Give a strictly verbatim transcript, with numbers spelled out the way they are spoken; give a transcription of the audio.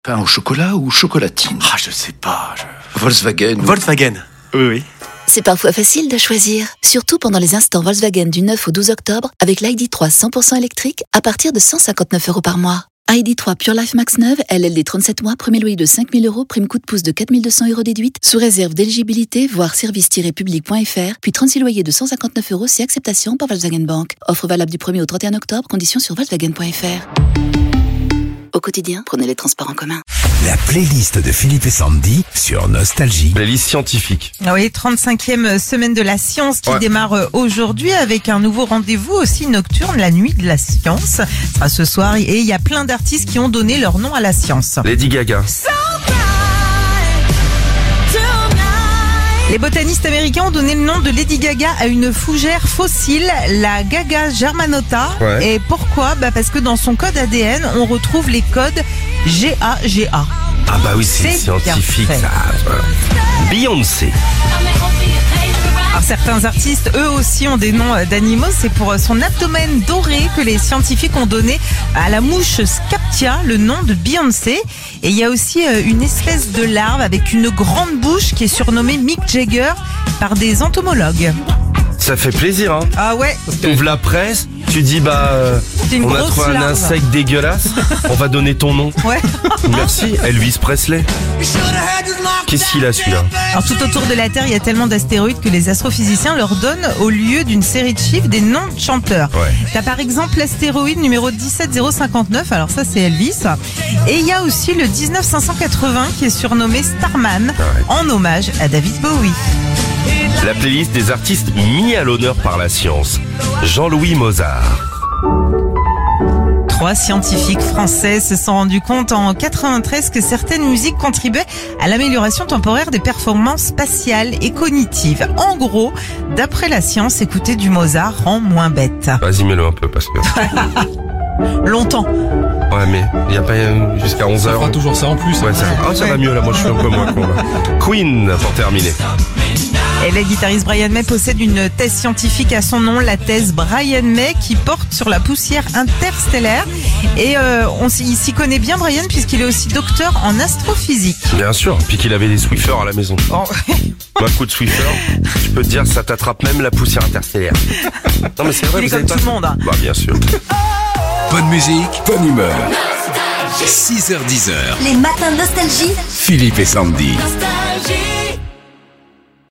Pain au chocolat ou chocolatine? Ah, je sais pas. Je... Volkswagen. ou- Volkswagen. Oui, oui. C'est parfois facile de choisir, surtout pendant les instants Volkswagen du neuf au douze octobre avec l'I D trois cent pour cent électrique à partir de cent cinquante-neuf euros par mois. I D trois Pure Life Max neuf, L L D trente-sept mois, premier loyer de cinq mille euros, prime coup de pouce de quatre mille deux cents euros déduite, sous réserve d'éligibilité, voire service-public point f r, puis trente-six loyers de cent cinquante-neuf euros si acceptation par Volkswagen Bank. Offre valable du premier au trente et un octobre, conditions sur volkswagen point f r. Au quotidien, prenez les transports en commun. La playlist de Philippe et Sandy sur Nostalgie. Playlist scientifique. Ah oui, trente-cinquième semaine de la science qui Ouais. démarre aujourd'hui avec un nouveau rendez-vous aussi nocturne, la nuit de la science. Ça sera ce soir et il y a plein d'artistes qui ont donné leur nom à la science. Lady Gaga. Les botanistes américains ont donné le nom de Lady Gaga à une fougère fossile, la Gaga germanota. Ouais. Et pourquoi ? Bah parce que dans son code A D N, on retrouve les codes G A G A. Ah bah oui, c'est C'est bien scientifique fait. ça. Voilà. Beyoncé. Alors certains artistes, eux aussi, ont des noms d'animaux. C'est pour son abdomen doré que les scientifiques ont donné à la mouche Scaptia le nom de Beyoncé. Et il y a aussi euh, une espèce de larve avec une grande bouche qui est surnommée Mick Jagger par des entomologues. Ça fait plaisir, hein. Ah ouais, T'ouvres la presse, tu dis bah euh, c'est une on a grosse trouvé un larve. insecte dégueulasse, on va donner ton nom. Ouais. Merci, Elvis Presley. Qu'est-ce qu'il a celui-là? Alors tout autour de la Terre, il y a tellement d'astéroïdes que les astrophysiciens leur donnent au lieu d'une série de chiffres des noms de chanteurs. Ouais. T'as par exemple l'astéroïde numéro dix-sept zéro cinquante-neuf, alors ça c'est Elvis. Et il y a aussi le dix-neuf cinq cent quatre-vingts qui est surnommé Starman Ouais. en hommage à David Bowie. La playlist des artistes mis à l'honneur par la science. Jean-Louis Mozart. Trois scientifiques français se sont rendus compte en quatre-vingt-treize que certaines musiques contribuaient à l'amélioration temporaire des performances spatiales et cognitives. En gros, d'après la science, écouter du Mozart rend moins bête. Vas-y, mets-le un peu parce que... Longtemps. Ouais, mais il n'y a pas euh, jusqu'à onze Ça heures. fera toujours ça en plus. Ouais, ça, oh, ça va mieux là, moi je suis un peu moins con là. Queen, pour terminer. Et le guitariste Brian May possède une thèse scientifique à son nom, la thèse Brian May, qui porte sur la poussière interstellaire. Et euh, on s'y il s'y connaît bien, Brian, puisqu'il est aussi docteur en astrophysique. Bien sûr, puis qu'il avait des Swiffers à la maison. Bon, Un coup de Swiffer, je peux te dire, ça t'attrape même la poussière interstellaire. Non mais c'est vrai, il est vous comme avez tout pas... le monde. hein. Bah bien sûr. Bonne musique, bonne humeur. six heures dix heures. Les matins de Nostalgie. Philippe et Sandy. Nostalgie.